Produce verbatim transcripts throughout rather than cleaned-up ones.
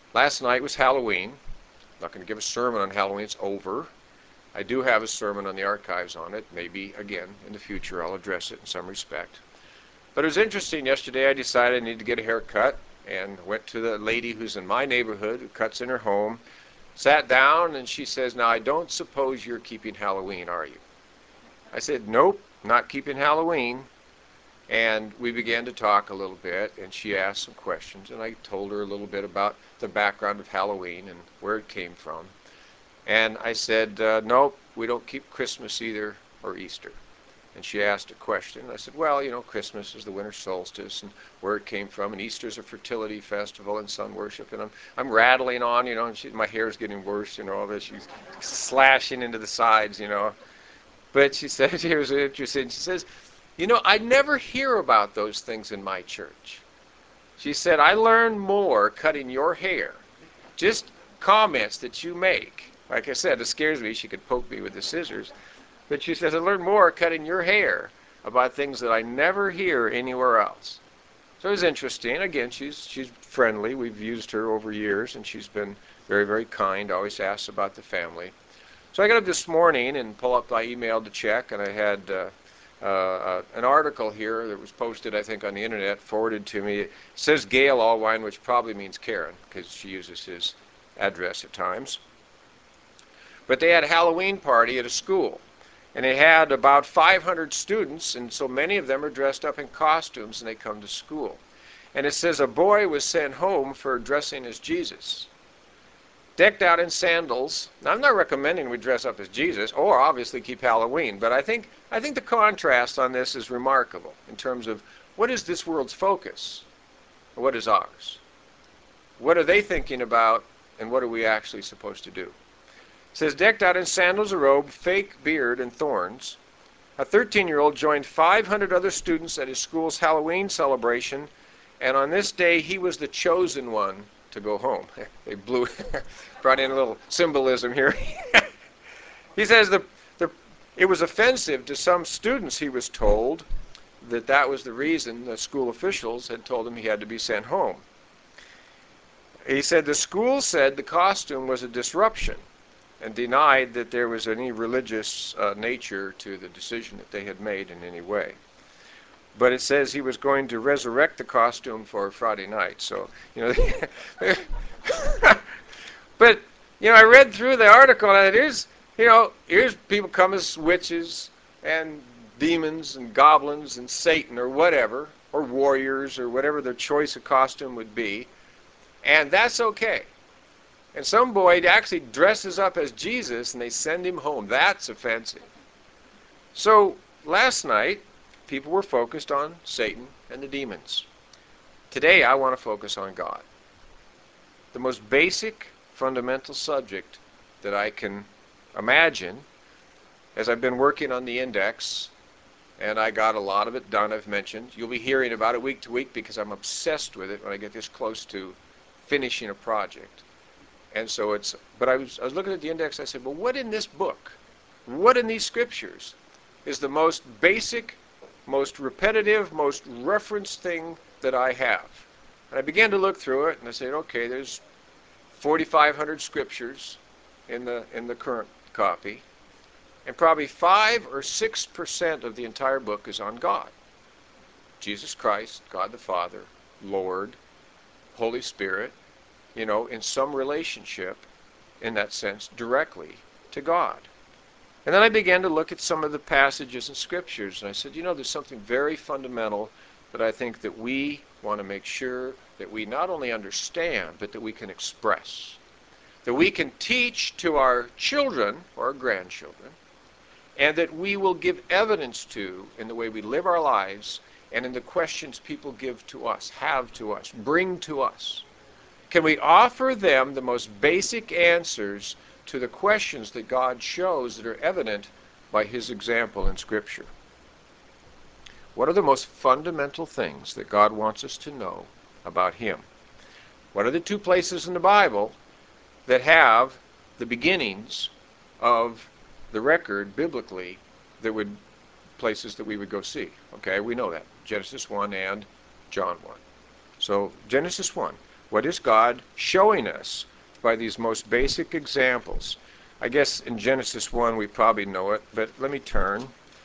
last night was Halloween. I'm not going to give a sermon on Halloween. It's over. I do have a sermon on the archives on it. Maybe, again, in the future I'll address it in some respect. But it was interesting. Yesterday I decided I needed to get a haircut and went to the lady who's in my neighborhood who cuts in her home, sat down, and she says, "Now, I don't suppose you're keeping Halloween, are you?" I said, "Nope, not keeping Halloween." And we began to talk a little bit, and she asked some questions, and I told her a little bit about the background of Halloween and where it came from. And I said, uh, "Nope, we don't keep Christmas either, or Easter." And she asked a question. I said, "Well, you know, Christmas is the winter solstice and where it came from, and Easter's a fertility festival and sun worship." And I'm, I'm rattling on, you know, and she, my hair's getting worse, you know, all this. She's slashing into the sides, you know. But she said, here's interesting. She says, "You know, I never hear about those things in my church." She said, "I learn more cutting your hair. Just comments that you make." Like I said, it scares me. She could poke me with the scissors. But she says, "I learned more cutting your hair about things that I never hear anywhere else." So it was interesting. Again, she's she's friendly. We've used her over years, and she's been very, very kind. Always asks about the family. So I got up this morning and pull up my email to check, and I had uh, uh, uh, an article here that was posted, I think, on the internet, forwarded to me. It says Gail Allwine, which probably means Karen, because she uses his address at times. But they had a Halloween party at a school. And they had about five hundred students, and so many of them are dressed up in costumes, and they come to school. And it says a boy was sent home for dressing as Jesus, decked out in sandals. Now, I'm not recommending we dress up as Jesus, or obviously keep Halloween, but I think, I think the contrast on this is remarkable in terms of what is this world's focus, and what is ours? What are they thinking about, and what are we actually supposed to do? It says, decked out in sandals, a robe, fake beard, and thorns, a thirteen-year-old joined five hundred other students at his school's Halloween celebration, and on this day he was the chosen one to go home. They blew, brought in a little symbolism here. He says the, the, it was offensive to some students, he was told, that that was the reason the school officials had told him he had to be sent home. He said the school said the costume was a disruption, and denied that there was any religious uh, nature to the decision that they had made in any way. But it says he was going to resurrect the costume for Friday night. So, you know, but, you know, I read through the article, and it is, you know, here's people come as witches and demons and goblins and Satan or whatever, or warriors or whatever their choice of costume would be, and that's okay. And some boy actually dresses up as Jesus, and they send him home. That's offensive. So last night, people were focused on Satan and the demons. Today, I want to focus on God. The most basic, fundamental subject that I can imagine, as I've been working on the index, and I got a lot of it done, I've mentioned. You'll be hearing about it week to week because I'm obsessed with it when I get this close to finishing a project. And so it's, but I was, I was looking at the index, I said, well, what in this book, what in these scriptures is the most basic, most repetitive, most referenced thing that I have? And I began to look through it, and I said, okay, there's forty-five hundred scriptures in the, in the current copy, and probably five or six percent of the entire book is on God. Jesus Christ, God the Father, Lord, Holy Spirit, you know, in some relationship, in that sense, directly to God. And then I began to look at some of the passages in scriptures, and I said, you know, there's something very fundamental that I think that we want to make sure that we not only understand, but that we can express. That we can teach to our children or our grandchildren, and that we will give evidence to in the way we live our lives and in the questions people give to us, have to us, bring to us. Can we offer them the most basic answers to the questions that God shows that are evident by his example in Scripture? What are the most fundamental things that God wants us to know about him? What are the two places in the Bible that have the beginnings of the record biblically that would, places that we would go see? Okay, we know that. Genesis one and John one. So Genesis one. What is God showing us by these most basic examples? I guess in Genesis one we probably know it, but let me turn.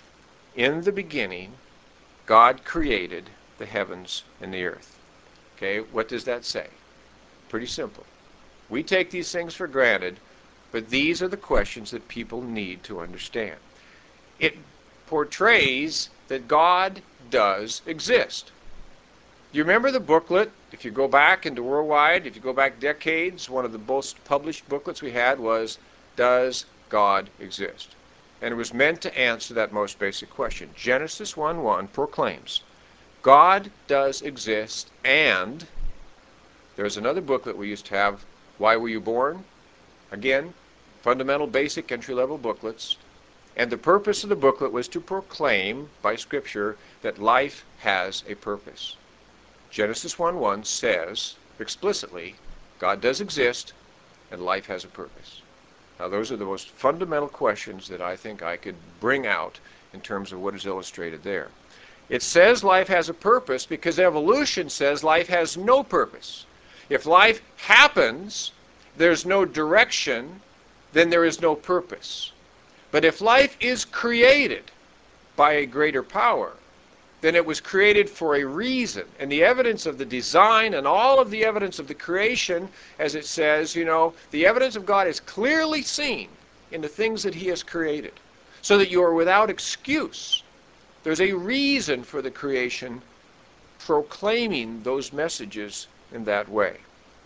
In the beginning, God created the heavens and the earth. Okay, what does that say? Pretty simple. We take these things for granted, but these are the questions that people need to understand. It portrays that God does exist. Do you remember the booklet? If you go back into Worldwide, if you go back decades, one of the most published booklets we had was, Does God Exist? And it was meant to answer that most basic question. Genesis one one proclaims, God does exist, and there's another booklet we used to have, Why Were You Born? Again, fundamental, basic, entry-level booklets. And the purpose of the booklet was to proclaim by Scripture that life has a purpose. Genesis one one says explicitly, God does exist and life has a purpose. Now those are the most fundamental questions that I think I could bring out in terms of what is illustrated there. It says life has a purpose because evolution says life has no purpose. If life happens, there's no direction, then there is no purpose. But if life is created by a greater power, then it was created for a reason. And the evidence of the design and all of the evidence of the creation, as it says, you know, the evidence of God is clearly seen in the things that He has created, so that you are without excuse. There's a reason for the creation proclaiming those messages in that way.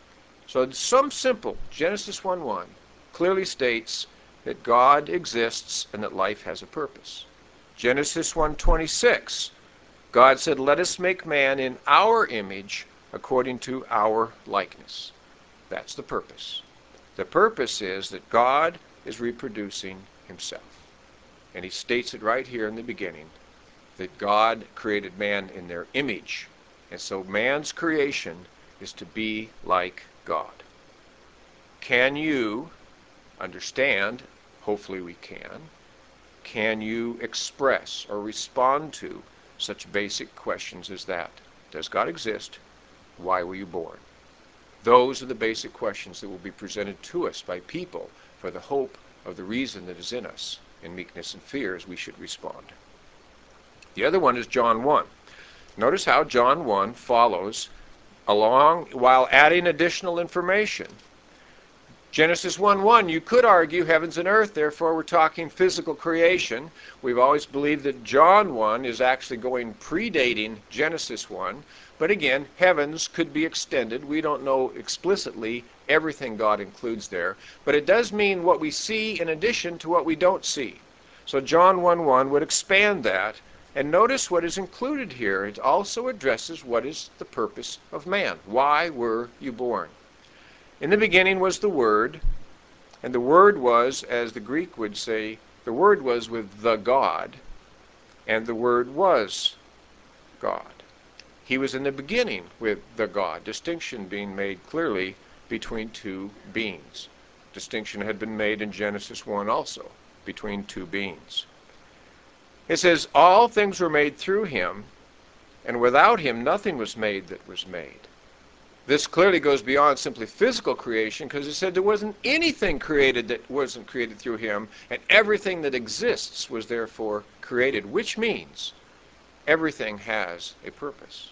So some simple, Genesis one one clearly states that God exists and that life has a purpose. Genesis one twenty-six, God said, let us make man in our image according to our likeness. That's the purpose. The purpose is that God is reproducing Himself. And He states it right here in the beginning, that God created man in their image. And so man's creation is to be like God. Can you understand? Hopefully we can. Can you express or respond to such basic questions as that? Does God exist? Why were you born? Those are the basic questions that will be presented to us by people for the hope of the reason that is in us. In meekness and fear, as we should respond. The other one is John one. Notice how John one follows along while adding additional information. Genesis one one, you could argue heavens and earth, therefore we're talking physical creation. We've always believed that John one is actually going predating Genesis one. But again, heavens could be extended. We don't know explicitly everything God includes there. But it does mean what we see in addition to what we don't see. So John one one would expand that. And notice what is included here. It also addresses what is the purpose of man. Why were you born? In the beginning was the Word, and the Word was, as the Greek would say, the Word was with the God, and the Word was God. He was in the beginning with the God, distinction being made clearly between two beings. Distinction had been made in Genesis one also, between two beings. It says, all things were made through Him, and without Him nothing was made that was made. This clearly goes beyond simply physical creation, because it said there wasn't anything created that wasn't created through Him, and everything that exists was therefore created, which means everything has a purpose.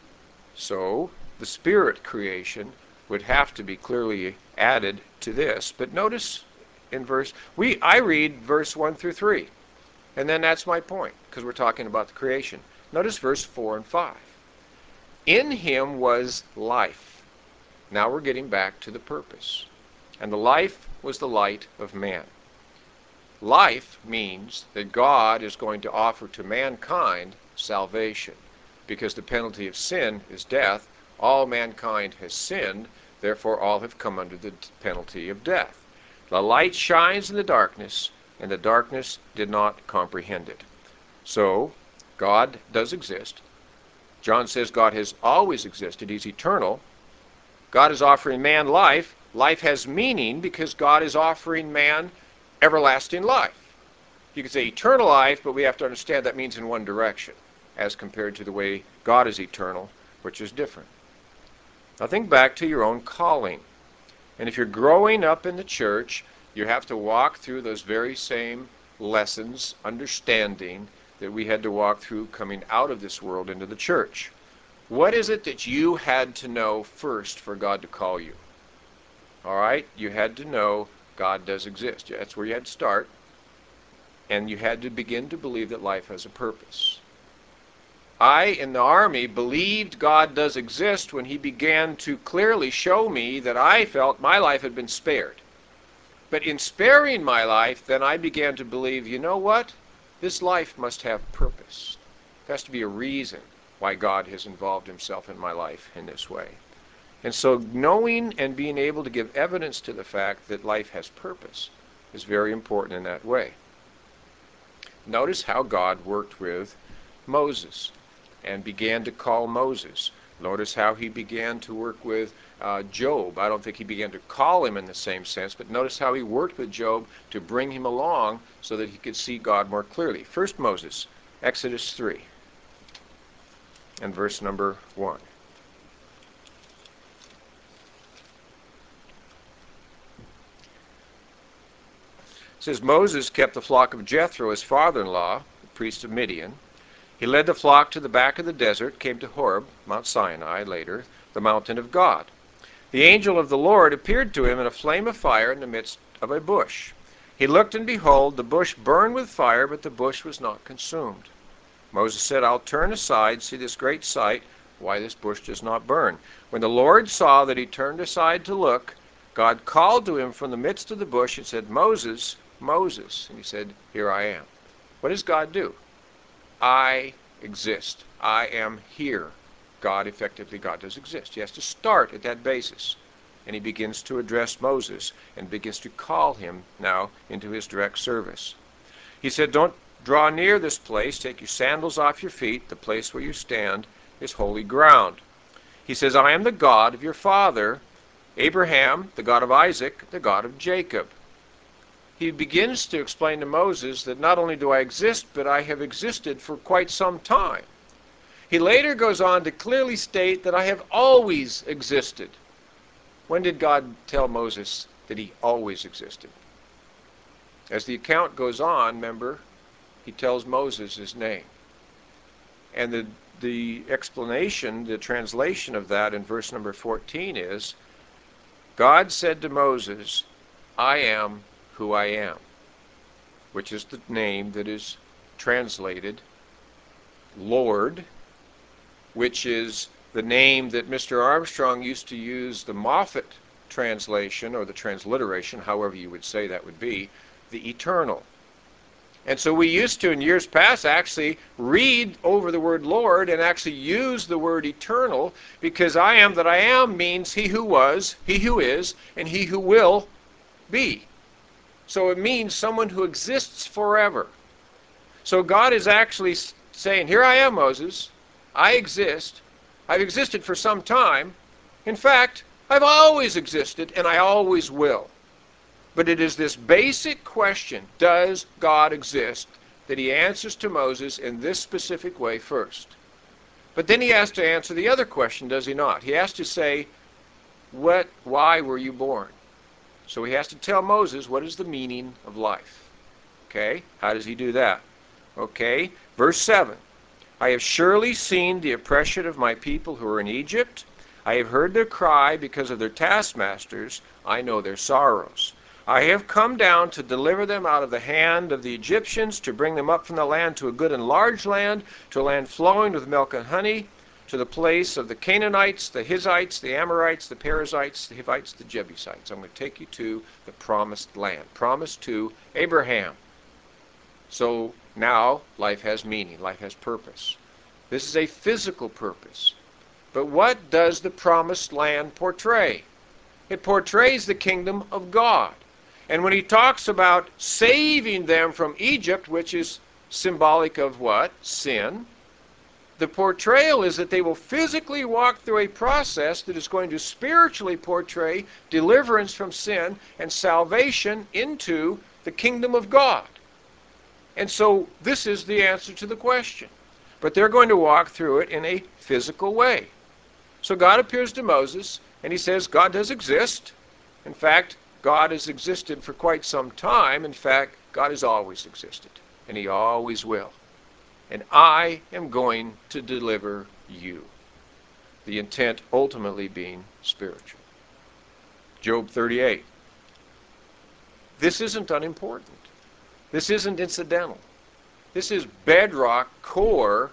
So the spirit creation would have to be clearly added to this. But notice in verse, we I read verse one through three, and then that's my point, because we're talking about the creation. Notice verse four and five. In Him was life. Now we're getting back to the purpose. And the life was the light of man. Life means that God is going to offer to mankind salvation. Because the penalty of sin is death. All mankind has sinned, therefore all have come under the penalty of death. The light shines in the darkness, and the darkness did not comprehend it. So, God does exist. John says God has always existed. He's eternal. God is offering man life. Life has meaning because God is offering man everlasting life. You could say eternal life, but we have to understand that means in one direction, as compared to the way God is eternal, which is different. Now think back to your own calling. And if you're growing up in the church, you have to walk through those very same lessons, understanding that we had to walk through coming out of this world into the church. What is it that you had to know first for God to call you? All right? You had to know God does exist. That's where you had to start. And you had to begin to believe that life has a purpose. I, in the Army, believed God does exist when He began to clearly show me that I felt my life had been spared. But in sparing my life, then I began to believe, you know what? This life must have purpose. There has to be a reason why God has involved Himself in my life in this way. And so knowing and being able to give evidence to the fact that life has purpose is very important in that way. Notice how God worked with Moses and began to call Moses. Notice how He began to work with uh, Job. I don't think He began to call him in the same sense, but notice how He worked with Job to bring him along so that he could see God more clearly. First Moses, Exodus three, and verse number one. It says, Moses kept the flock of Jethro, his father-in-law, the priest of Midian. He led the flock to the back of the desert, came to Horeb, Mount Sinai, later, the mountain of God. The angel of the Lord appeared to him in a flame of fire in the midst of a bush. He looked, and behold, the bush burned with fire, but the bush was not consumed. Moses said, I'll turn aside, see this great sight, why this bush does not burn. When the Lord saw that he turned aside to look, God called to him from the midst of the bush and said, Moses, Moses. And he said, Here I am. What does God do? I exist. I am here. God, effectively, God does exist. He has to start at that basis. And he begins to address Moses and begins to call him now into his direct service. He said, Don't draw near this place. Take your sandals off your feet. The place where you stand is holy ground. He says, I am the God of your father, Abraham, the God of Isaac, the God of Jacob. He begins to explain to Moses that not only do I exist, but I have existed for quite some time. He later goes on to clearly state that I have always existed. When did God tell Moses that he always existed? As the account goes on, remember, he tells Moses his name. And the, the explanation, the translation of that in verse number fourteen is, God said to Moses, I am who I am, which is the name that is translated Lord, which is the name that Mister Armstrong used to use, the Moffat translation, or the transliteration, however you would say that would be, the eternal. And so we used to, in years past, actually read over the word Lord and actually use the word eternal, because I am that I am means he who was, he who is, and he who will be. So it means someone who exists forever. So God is actually saying, here I am, Moses. I exist. I've existed for some time. In fact, I've always existed, and I always will. But it is this basic question, does God exist, that he answers to Moses in this specific way first. But then he has to answer the other question, does he not? He has to say, what, why were you born? So he has to tell Moses what is the meaning of life. Okay, how does he do that? Okay, verse seven. I have surely seen the oppression of my people who are in Egypt. I have heard their cry because of their taskmasters. I know their sorrows. I have come down to deliver them out of the hand of the Egyptians, to bring them up from the land to a good and large land, to a land flowing with milk and honey, to the place of the Canaanites, the Hittites, the Amorites, the Perizzites, the Hivites, the Jebusites. I'm going to take you to the promised land, promised to Abraham. So now life has meaning, life has purpose. This is a physical purpose. But what does the promised land portray? It portrays the kingdom of God. And when he talks about saving them from Egypt, which is symbolic of what? Sin. The portrayal is that they will physically walk through a process that is going to spiritually portray deliverance from sin and salvation into the kingdom of God. And so this is the answer to the question. But they're going to walk through it in a physical way. So God appears to Moses, and he says God does exist. In fact, God has existed for quite some time. In fact, God has always existed, and he always will. And I am going to deliver you. The intent ultimately being spiritual. Job thirty-eight. This isn't unimportant. This isn't incidental. This is bedrock, core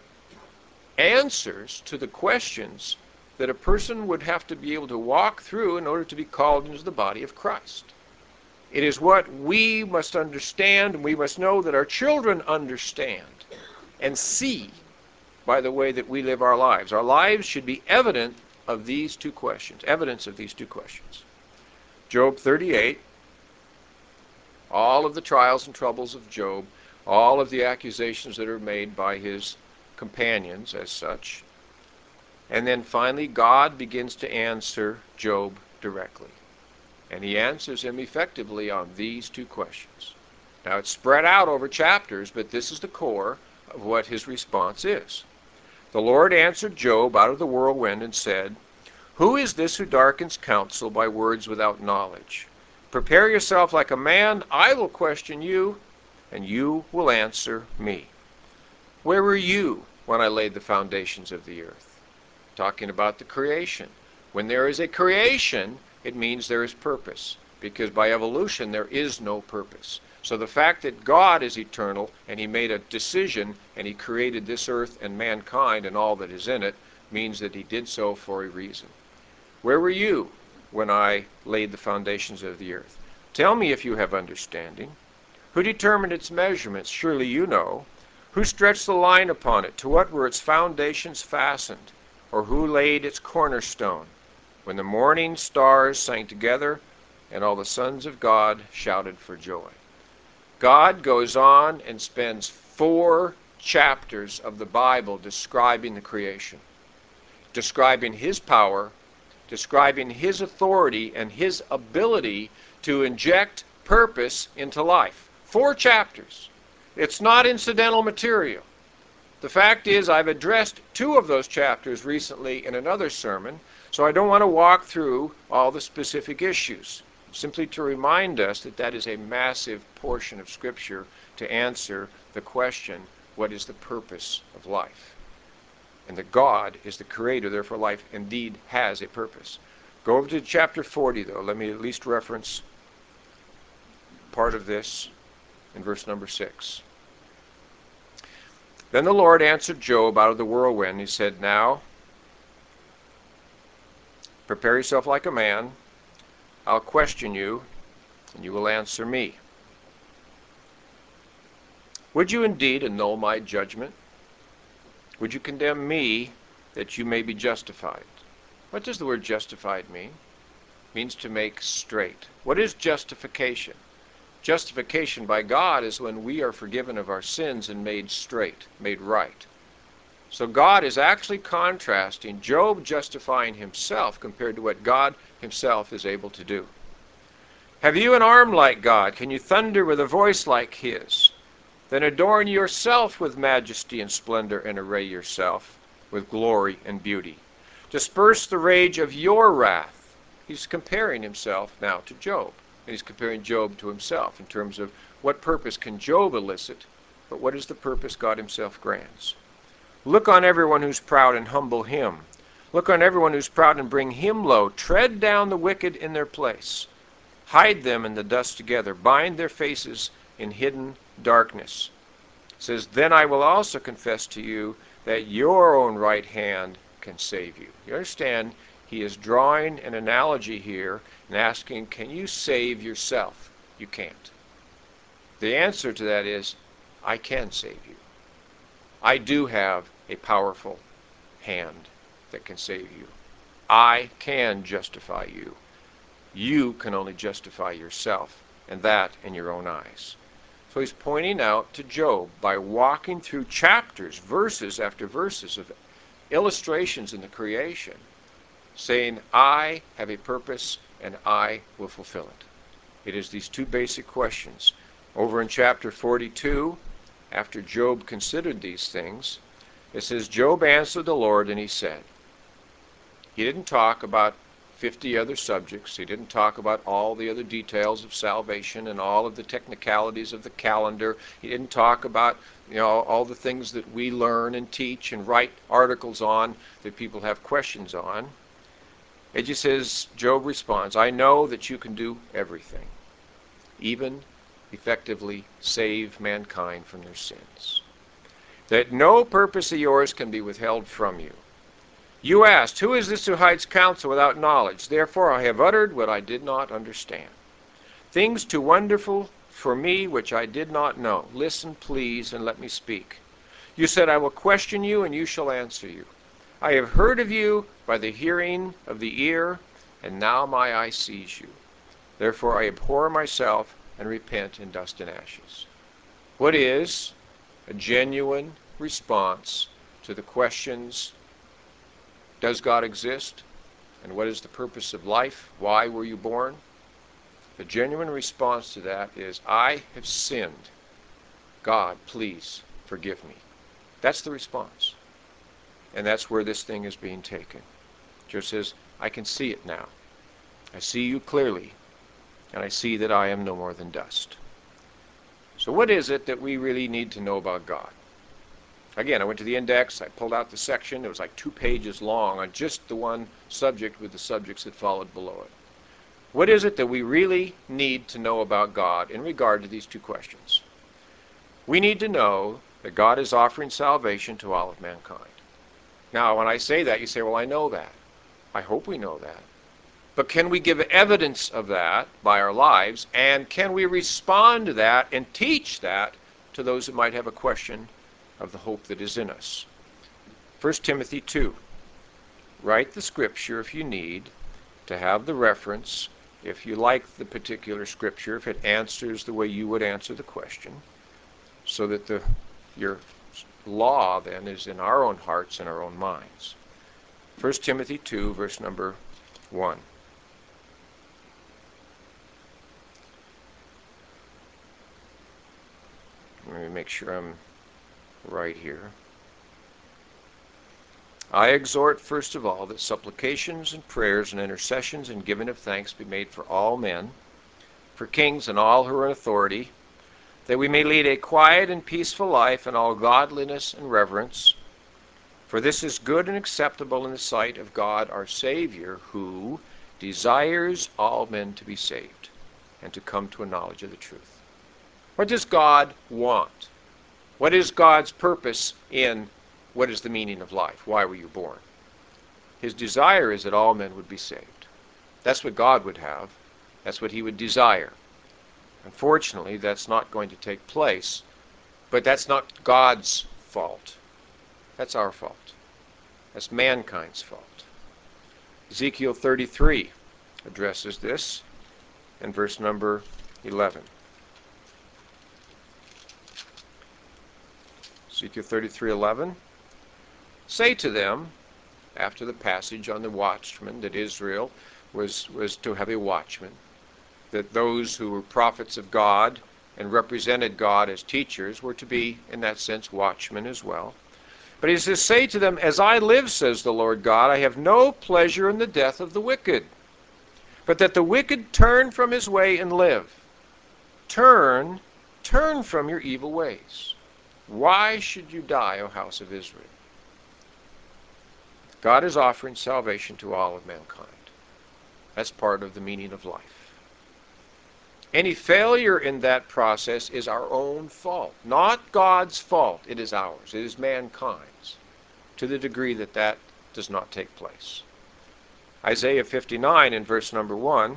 answers to the questions that a person would have to be able to walk through in order to be called into the body of Christ. It is what we must understand, and we must know that our children understand and see by the way that we live our lives. Our lives should be evident of these two questions, evidence of these two questions. Job thirty-eight, all of the trials and troubles of Job, all of the accusations that are made by his companions as such. And then finally, God begins to answer Job directly. And he answers him effectively on these two questions. Now, it's spread out over chapters, but this is the core of what his response is. The Lord answered Job out of the whirlwind and said, "Who is this who darkens counsel by words without knowledge? Prepare yourself like a man, I will question you, and you will answer me. Where were you when I laid the foundations of the earth?" Talking about the creation. When there is a creation, it means there is purpose, because by evolution there is no purpose. So the fact that God is eternal and he made a decision and he created this earth and mankind and all that is in it means that he did so for a reason. Where were you when I laid the foundations of the earth? Tell me if you have understanding. Who determined its measurements? Surely you know. Who stretched the line upon it? To what were its foundations fastened? Or who laid its cornerstone? When the morning stars sang together and all the sons of God shouted for joy. God goes on and spends four chapters of the Bible describing the creation, describing his power, describing his authority and his ability to inject purpose into life. Four chapters. It's not incidental material. The fact is, I've addressed two of those chapters recently in another sermon, so I don't want to walk through all the specific issues. Simply to remind us that that is a massive portion of Scripture to answer the question, what is the purpose of life? And that God is the creator, therefore life indeed has a purpose. Go over to chapter forty, though. Let me at least reference part of this in verse number six. Then the Lord answered Job out of the whirlwind. He said, "Now, prepare yourself like a man. I'll question you, and you will answer me. Would you indeed annul my judgment? Would you condemn me that you may be justified?" What does the word justified mean? It means to make straight. What is justification? Justification by God is when we are forgiven of our sins and made straight, made right. So God is actually contrasting Job justifying himself compared to what God himself is able to do. Have you an arm like God? Can you thunder with a voice like his? Then adorn yourself with majesty and splendor and array yourself with glory and beauty. Disperse the rage of your wrath. He's comparing himself now to Job. And he's comparing Job to himself in terms of what purpose can Job elicit, but what is the purpose God himself grants. Look on everyone who's proud and humble him. Look on everyone who's proud and bring him low. Tread down the wicked in their place. Hide them in the dust together. Bind their faces in hidden darkness. It says, then I will also confess to you that your own right hand can save you. You understand, he is drawing an analogy here and asking, can you save yourself? You can't. The answer to that is, I can save you. I do have a powerful hand that can save you. I can justify you. You can only justify yourself, and that in your own eyes. So he's pointing out to Job by walking through chapters, verses after verses of illustrations in the creation, saying, I have a purpose and I will fulfill it. It is these two basic questions. Over in chapter forty-two, after Job considered these things, it says, Job answered the Lord and he said, He didn't talk about fifty other subjects. He didn't talk about all the other details of salvation and all of the technicalities of the calendar. He didn't talk about, you know, all the things that we learn and teach and write articles on that people have questions on. It just says, Job responds, I know that you can do everything, even effectively save mankind from their sins, that no purpose of yours can be withheld from you. You asked, who is this who hides counsel without knowledge? Therefore I have uttered what I did not understand, things too wonderful for me which I did not know. Listen, please, and let me speak. You said, I will question you, and you shall answer you. I have heard of you by the hearing of the ear, and now my eye sees you. Therefore I abhor myself and repent in dust and ashes. What is a genuine response to the questions, does God exist? And what is the purpose of life? Why were you born? The genuine response to that is, I have sinned. God, please forgive me. That's the response. And that's where this thing is being taken. Job says, I can see it now. I see you clearly, and I see that I am no more than dust. So what is it that we really need to know about God? Again, I went to the index, I pulled out the section, it was like two pages long on just the one subject with the subjects that followed below it. What is it that we really need to know about God in regard to these two questions? We need to know that God is offering salvation to all of mankind. Now, when I say that, you say, well, I know that. I hope we know that. But can we give evidence of that by our lives, and can we respond to that and teach that to those who might have a question of the hope that is in us? First Timothy two. Write the scripture if you need to have the reference, if you like the particular scripture, if it answers the way you would answer the question, so that the your law then is in our own hearts and our own minds. First Timothy two, verse number one. Let me make sure I'm right here. I exhort first of all that supplications and prayers and intercessions and giving of thanks be made for all men, for kings and all who are in authority, that we may lead a quiet and peaceful life in all godliness and reverence. For this is good and acceptable in the sight of God our Savior, who desires all men to be saved and to come to a knowledge of the truth. What does God want? What is God's purpose in what is the meaning of life? Why were you born? His desire is that all men would be saved. That's what God would have. That's what he would desire. Unfortunately, that's not going to take place, but that's not God's fault. That's our fault. That's mankind's fault. Ezekiel thirty-three addresses this in verse number eleven. Ezekiel thirty-three eleven. Say to them, after the passage on the watchman, that Israel was, was to have a watchman, that those who were prophets of God and represented God as teachers were to be, in that sense, watchmen as well. But he says, say to them, as I live, says the Lord God, I have no pleasure in the death of the wicked, but that the wicked turn from his way and live. Turn, turn from your evil ways. Why should you die, O house of Israel? God is offering salvation to all of mankind. That's part of the meaning of life. Any failure in that process is our own fault. Not God's fault. It is ours. It is mankind's, to the degree that that does not take place. Isaiah fifty-nine in verse number one.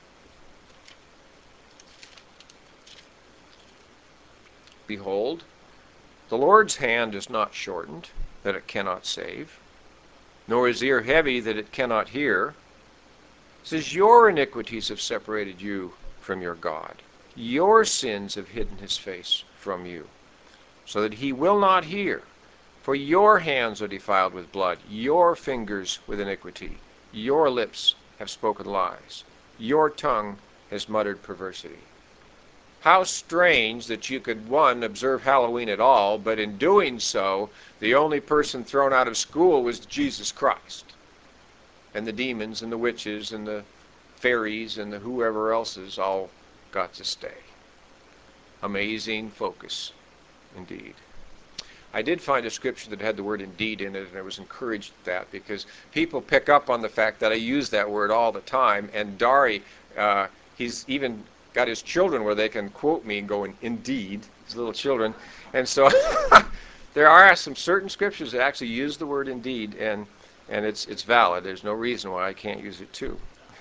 Behold, the Lord's hand is not shortened, that it cannot save, nor his ear heavy, that it cannot hear. It says, your iniquities have separated you from your God. Your sins have hidden his face from you, so that he will not hear. For your hands are defiled with blood, your fingers with iniquity. Your lips have spoken lies. Your tongue has muttered perversity. How strange that you could, one, observe Halloween at all, but in doing so, the only person thrown out of school was Jesus Christ. and the demons and the witches and the fairies and the whoever else's all got to stay. Amazing focus indeed. I did find a scripture that had the word indeed in it, and I was encouraged at that because people pick up on the fact that I use that word all the time. And Dari, uh, he's even got his children where they can quote me and go, indeed, his little children. And so there are some certain scriptures that actually use the word indeed, and, and it's, it's valid. There's no reason why I can't use it too.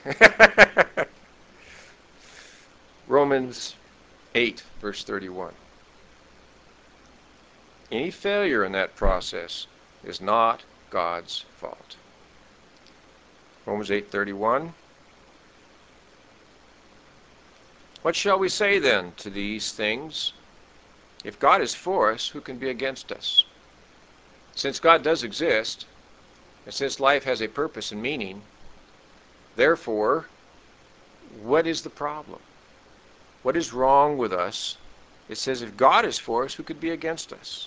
Romans eight, verse thirty-one. Any failure in that process is not God's fault. Romans eight thirty-one. What shall we say then to these things? If God is for us, who can be against us? Since God does exist, and since life has a purpose and meaning, therefore, what is the problem? What is wrong with us? It says, if God is for us, who could be against us?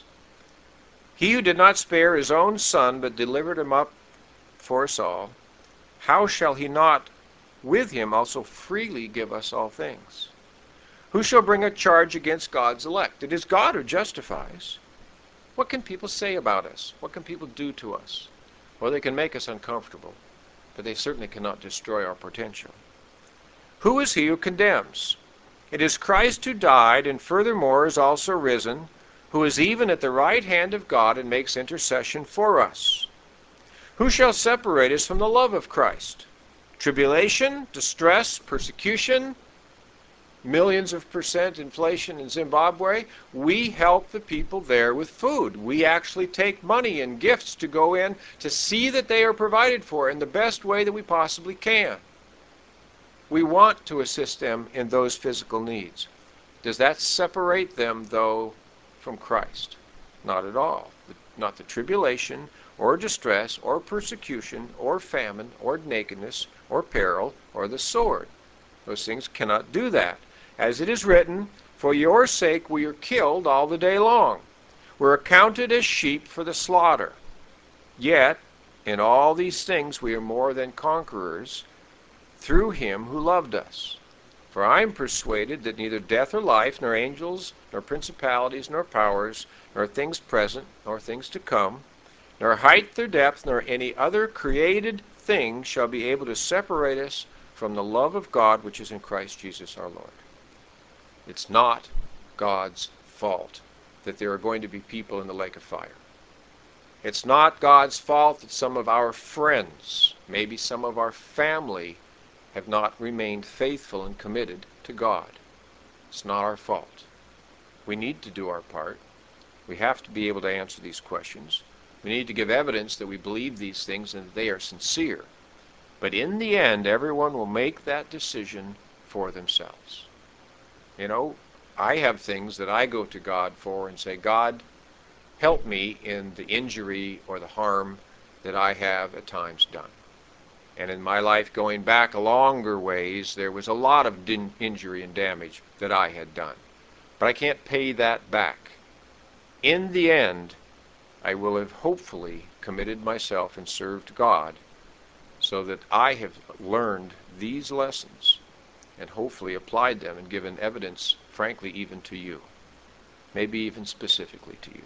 He who did not spare his own son, but delivered him up for us all, how shall he not with him also freely give us all things? Who shall bring a charge against God's elect? It is God who justifies. What can people say about us? What can people do to us? Well, they can make us uncomfortable, but they certainly cannot destroy our potential. Who is he who condemns? It is Christ who died, and furthermore is also risen, who is even at the right hand of God and makes intercession for us. Who shall separate us from the love of Christ? Tribulation, distress, persecution, millions of percent inflation in Zimbabwe. We help the people there with food. We actually take money and gifts to go in to see that they are provided for in the best way that we possibly can. We want to assist them in those physical needs. Does that separate them, though, from Christ? Not at all. Not the tribulation, or distress, or persecution, or famine, or nakedness, or peril, or the sword. Those things cannot do that. As it is written, for your sake we are killed all the day long. We're accounted as sheep for the slaughter. Yet, in all these things we are more than conquerors through him who loved us. For I am persuaded that neither death or life, nor angels, nor principalities, nor powers, nor things present, nor things to come, nor height nor depth, nor any other created thing shall be able to separate us from the love of God which is in Christ Jesus our Lord. It's not God's fault that there are going to be people in the lake of fire. It's not God's fault that some of our friends, maybe some of our family, have not remained faithful and committed to God. It's not our fault. We need to do our part. We have to be able to answer these questions. We need to give evidence that we believe these things and that they are sincere. But in the end, everyone will make that decision for themselves. You know, I have things that I go to God for and say, God, help me in the injury or the harm that I have at times done. And in my life, going back a longer ways, there was a lot of injury and damage that I had done. But I can't pay that back. In the end, I will have hopefully committed myself and served God so that I have learned these lessons and hopefully applied them and given evidence, frankly, even to you. Maybe even specifically to you.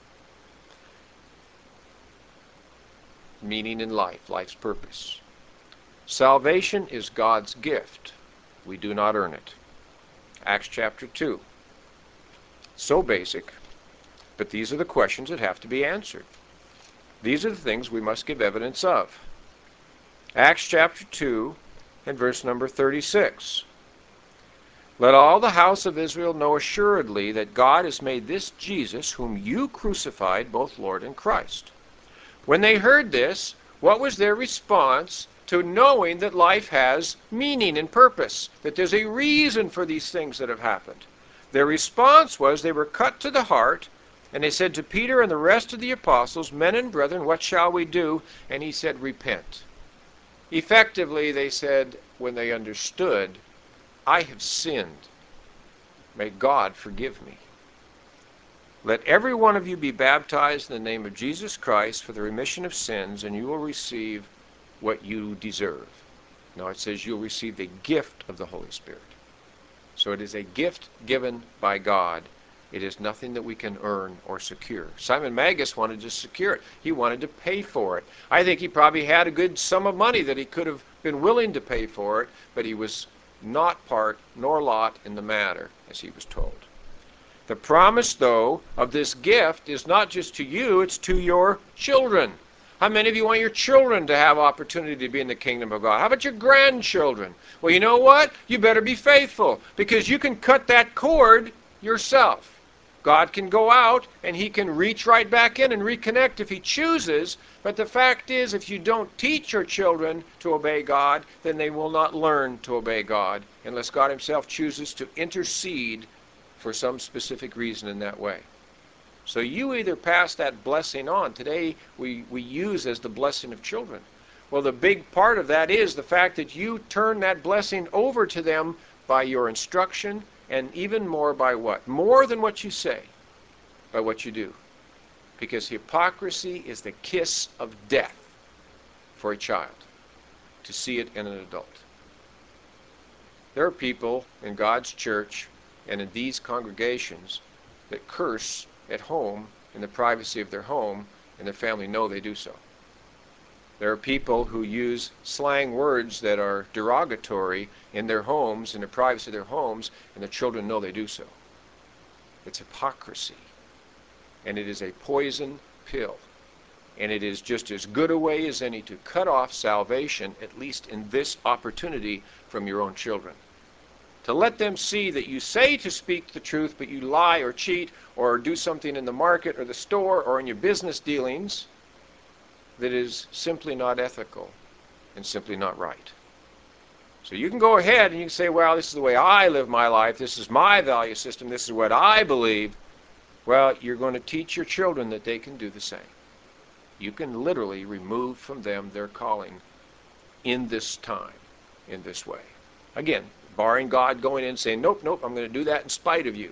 Meaning in life, life's purpose. Salvation is God's gift. We do not earn it. Acts chapter two. So basic, but these are the questions that have to be answered. These are the things we must give evidence of. Acts chapter two and verse number thirty-six. Let all the house of Israel know assuredly that God has made this Jesus, whom you crucified, both Lord and Christ. When they heard this, what was their response to knowing that life has meaning and purpose, that there's a reason for these things that have happened? Their response was they were cut to the heart, and they said to Peter and the rest of the apostles, men and brethren, what shall we do? And he said, repent. Effectively, they said, when they understood, I have sinned. May God forgive me. Let every one of you be baptized in the name of Jesus Christ for the remission of sins, and you will receive what you deserve. No, it says you'll receive the gift of the Holy Spirit. So it is a gift given by God. It is nothing that we can earn or secure. Simon Magus wanted to secure it. He wanted to pay for it. I think he probably had a good sum of money that he could have been willing to pay for it, but he was not part nor lot in the matter, as he was told. The promise, though, of this gift is not just to you, it's to your children. How many of you want your children to have opportunity to be in the kingdom of God? How about your grandchildren? Well, you know what? You better be faithful, because you can cut that cord yourself. God can go out and he can reach right back in and reconnect if he chooses, but the fact is, if you don't teach your children to obey God, then they will not learn to obey God unless God himself chooses to intercede for some specific reason in that way. So you either pass that blessing on. Today we, we use as the blessing of children. Well, the big part of that is the fact that you turn that blessing over to them by your instruction, and even more by what? More than what you say, by what you do. Because hypocrisy is the kiss of death for a child, to see it in an adult. There are people in God's church and in these congregations that curse at home in the privacy of their home, and their family know they do so. There are people who use slang words that are derogatory in their homes, in the privacy of their homes, and their children know they do so. It's hypocrisy. And it is a poison pill. And it is just as good a way as any to cut off salvation, at least in this opportunity, from your own children. To let them see that you say to speak the truth, but you lie or cheat or do something in the market or the store or in your business dealings that is simply not ethical and simply not right. So you can go ahead and you can say, well, this is the way I live my life, this is my value system, this is what I believe. Well, you're going to teach your children that they can do the same. You can literally remove from them their calling in this time, in this way. Again, barring God going in and saying, nope, nope, I'm going to do that in spite of you.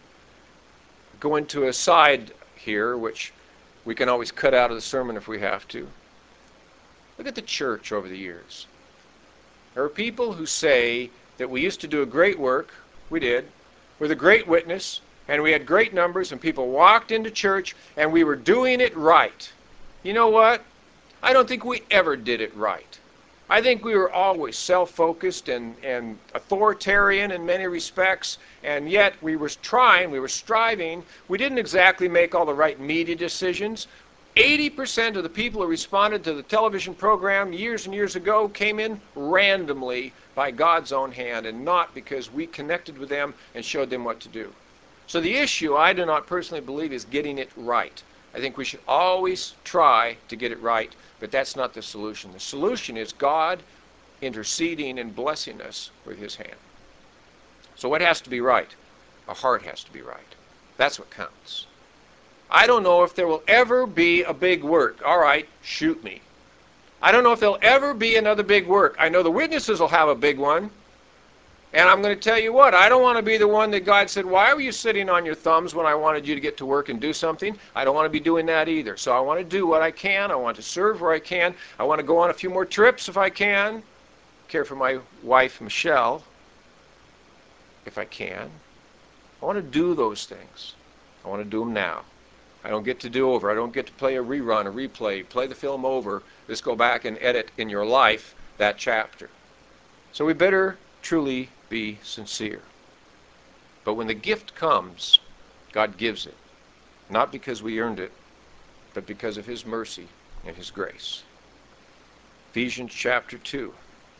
Go into a side here, which we can always cut out of the sermon if we have to. Look at the church over the years. There are people who say that we used to do a great work, we did, with a great witness, and we had great numbers, and people walked into church, and we were doing it right. You know what? I don't think we ever did it right. I think we were always self-focused and, and authoritarian in many respects, and yet we were trying, we were striving. We didn't exactly make all the right media decisions. eighty percent of the people who responded to the television program years and years ago came in randomly by God's own hand, and not because we connected with them and showed them what to do. So the issue, I do not personally believe, is getting it right. I think we should always try to get it right, but that's not the solution. The solution is God interceding and blessing us with his hand. So what has to be right? Our heart has to be right. That's what counts. I don't know if there will ever be a big work. All right, shoot me. I don't know if there'll ever be another big work. I know the witnesses will have a big one. And I'm going to tell you what, I don't want to be the one that God said, why were you sitting on your thumbs when I wanted you to get to work and do something? I don't want to be doing that either. So I want to do what I can. I want to serve where I can. I want to go on a few more trips if I can. Care for my wife, Michelle, if I can. I want to do those things. I want to do them now. I don't get to do over. I don't get to play a rerun, a replay, play the film over. Just go back and edit in your life that chapter. So we better truly be sincere. But when the gift comes, God gives it. Not because we earned it, but because of his mercy and his grace. Ephesians chapter two.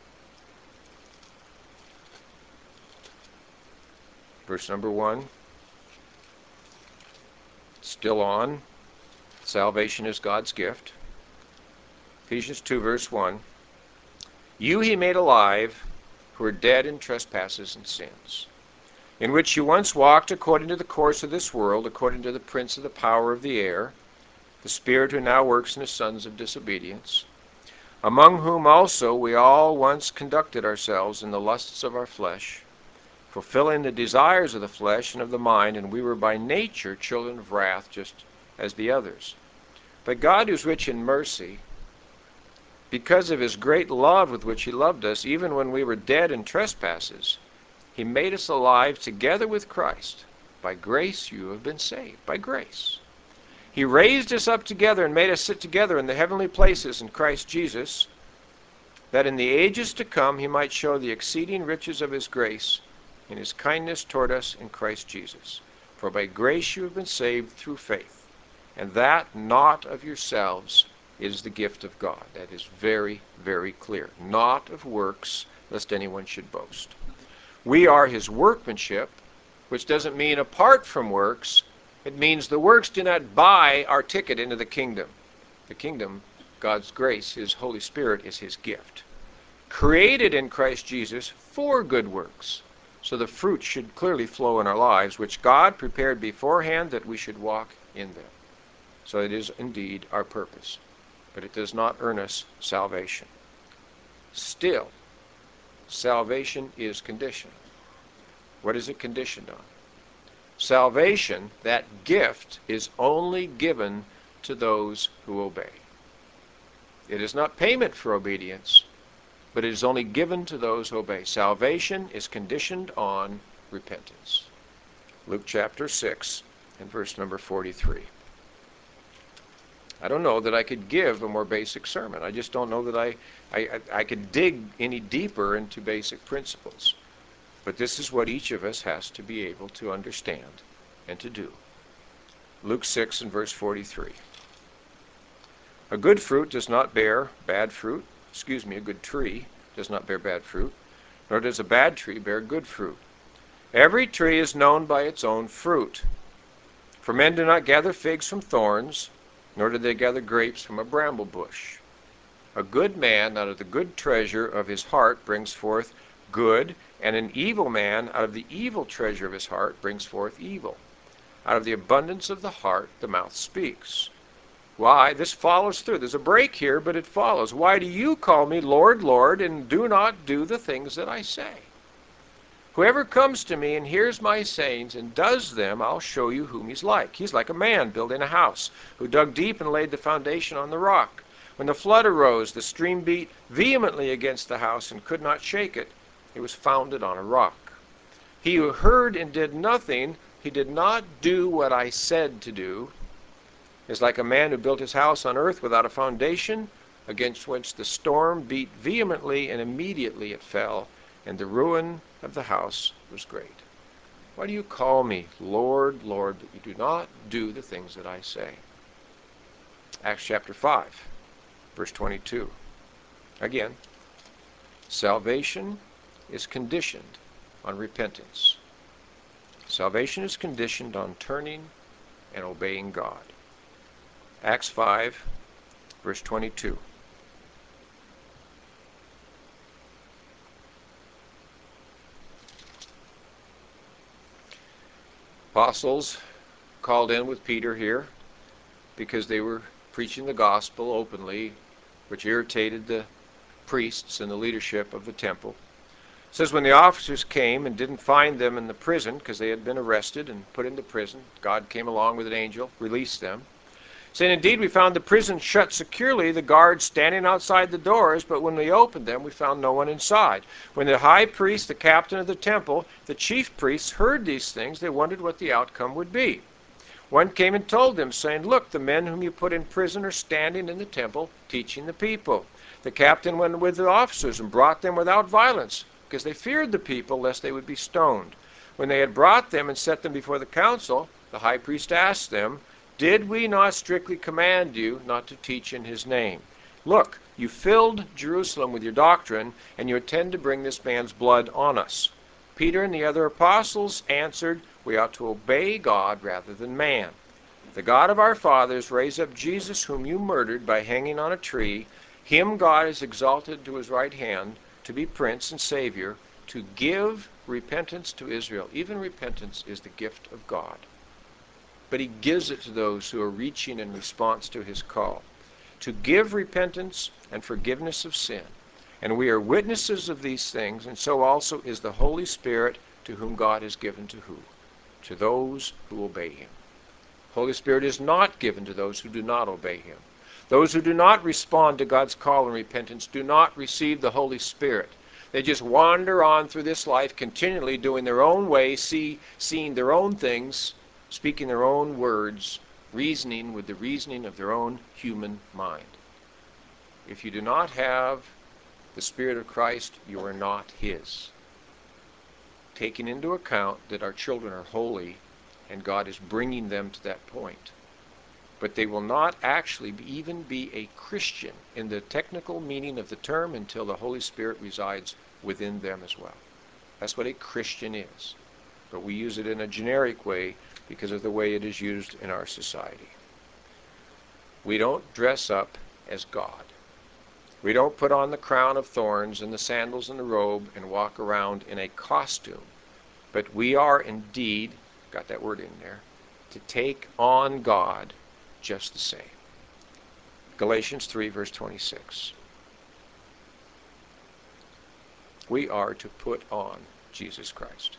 Verse number one. Still on. Salvation is God's gift. Ephesians two, verse one. You he made alive, who are dead in trespasses and sins, in which you once walked according to the course of this world, according to the prince of the power of the air, the spirit who now works in the sons of disobedience, among whom also we all once conducted ourselves in the lusts of our flesh, fulfilling the desires of the flesh and of the mind, and we were by nature children of wrath, just as the others. But God, who is rich in mercy, because of his great love with which he loved us, even when we were dead in trespasses, he made us alive together with Christ. By grace you have been saved. By grace. He raised us up together and made us sit together in the heavenly places in Christ Jesus, that in the ages to come he might show the exceeding riches of his grace in his kindness toward us in Christ Jesus. For by grace you have been saved through faith, and that not of yourselves is the gift of God. That is very, very clear. Not of works, lest anyone should boast. We are his workmanship, which doesn't mean apart from works. It means the works do not buy our ticket into the kingdom. The kingdom, God's grace, his Holy Spirit, is his gift. Created in Christ Jesus for good works. So the fruit should clearly flow in our lives, which God prepared beforehand that we should walk in them. So it is indeed our purpose. But it does not earn us salvation. Still, salvation is conditional. What is it conditioned on? Salvation, that gift, is only given to those who obey. It is not payment for obedience, but it is only given to those who obey. Salvation is conditioned on repentance. Luke chapter six and verse number forty-three. I don't know that I could give a more basic sermon. I just don't know that I, I, I could dig any deeper into basic principles. But this is what each of us has to be able to understand and to do. Luke six and verse forty-three. A good fruit does not bear bad fruit. Excuse me, a good tree does not bear bad fruit, nor does a bad tree bear good fruit. Every tree is known by its own fruit. For men do not gather figs from thorns, nor do they gather grapes from a bramble bush. A good man out of the good treasure of his heart brings forth good, and an evil man out of the evil treasure of his heart brings forth evil. Out of the abundance of the heart the mouth speaks. Why? This follows through. There's a break here, but it follows. Why do you call me Lord, Lord, and do not do the things that I say? Whoever comes to me and hears my sayings and does them, I'll show you whom he's like. He's like a man building a house, who dug deep and laid the foundation on the rock. When the flood arose, the stream beat vehemently against the house and could not shake it. It was founded on a rock. He who heard and did nothing, he did not do what I said to do, is like a man who built his house on earth without a foundation, against which the storm beat vehemently, and immediately it fell, and the ruin of the house was great. Why do you call me Lord, Lord, but you do not do the things that I say? Acts chapter five, verse twenty-two. Again, salvation is conditioned on repentance. Salvation is conditioned on turning and obeying God. Acts five, verse twenty-two. Apostles called in with Peter here because they were preaching the gospel openly, which irritated the priests and the leadership of the temple. It says when the officers came and didn't find them in the prison because they had been arrested and put into prison, God came along with an angel, released them. Saying, indeed, we found the prison shut securely, the guards standing outside the doors, but when we opened them, we found no one inside. When the high priest, the captain of the temple, the chief priests heard these things, they wondered what the outcome would be. One came and told them, saying, look, the men whom you put in prison are standing in the temple teaching the people. The captain went with the officers and brought them without violence, because they feared the people, lest they would be stoned. When they had brought them and set them before the council, the high priest asked them, did we not strictly command you not to teach in his name? Look, you filled Jerusalem with your doctrine, and you intend to bring this man's blood on us. Peter and the other apostles answered, we ought to obey God rather than man. The God of our fathers raised up Jesus, whom you murdered by hanging on a tree. Him God has exalted to his right hand to be Prince and Savior, to give repentance to Israel. Even repentance is the gift of God. But he gives it to those who are reaching in response to his call, to give repentance and forgiveness of sin. And we are witnesses of these things, and so also is the Holy Spirit, to whom God has given to who? To those who obey him. Holy Spirit is not given to those who do not obey him. Those who do not respond to God's call and repentance do not receive the Holy Spirit. They just wander on through this life continually doing their own way, see, seeing their own things, speaking their own words, reasoning with the reasoning of their own human mind. If you do not have the Spirit of Christ, you are not His. Taking into account that our children are holy and God is bringing them to that point. But they will not actually be, even be a Christian in the technical meaning of the term until the Holy Spirit resides within them as well. That's what a Christian is. But we use it in a generic way because of the way it is used in our society. We don't dress up as God. We don't put on the crown of thorns and the sandals and the robe and walk around in a costume. But we are indeed, got that word in there, to take on God just the same. Galatians three, verse twenty-six. We are to put on Jesus Christ.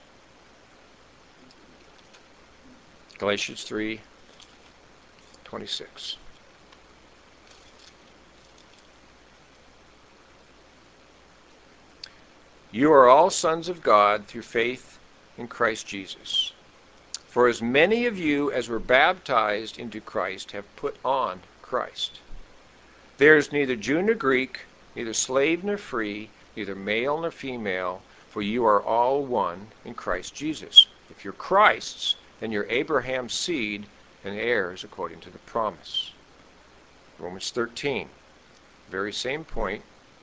Galatians three, twenty-six. You are all sons of God through faith in Christ Jesus. For as many of you as were baptized into Christ have put on Christ. There is neither Jew nor Greek, neither slave nor free, neither male nor female, for you are all one in Christ Jesus. If you're Christ's, then you're Abraham's seed and heirs according to the promise. Romans thirteen, very same point,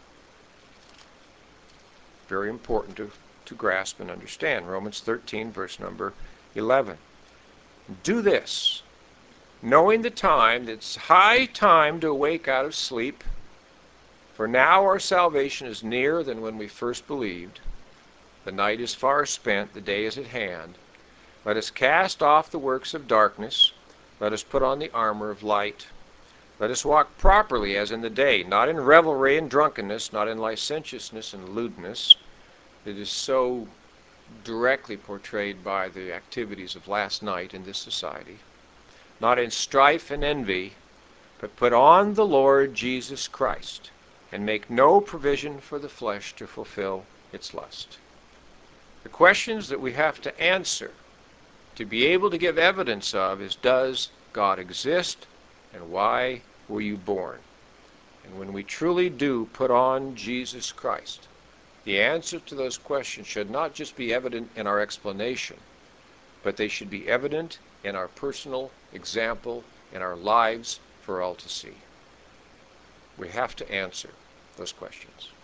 very important to, to grasp and understand. Romans thirteen, verse number eleven. Do this, knowing the time, that it's high time to awake out of sleep, for now our salvation is nearer than when we first believed. The night is far spent, the day is at hand. Let us cast off the works of darkness. Let us put on the armor of light. Let us walk properly as in the day, not in revelry and drunkenness, not in licentiousness and lewdness. It is so directly portrayed by the activities of last night in this society. Not in strife and envy, but put on the Lord Jesus Christ, and make no provision for the flesh to fulfill its lust. The questions that we have to answer to be able to give evidence of is, does God exist, and why were you born? And when we truly do put on Jesus Christ, the answer to those questions should not just be evident in our explanation, but they should be evident in our personal example, in our lives for all to see. We have to answer those questions.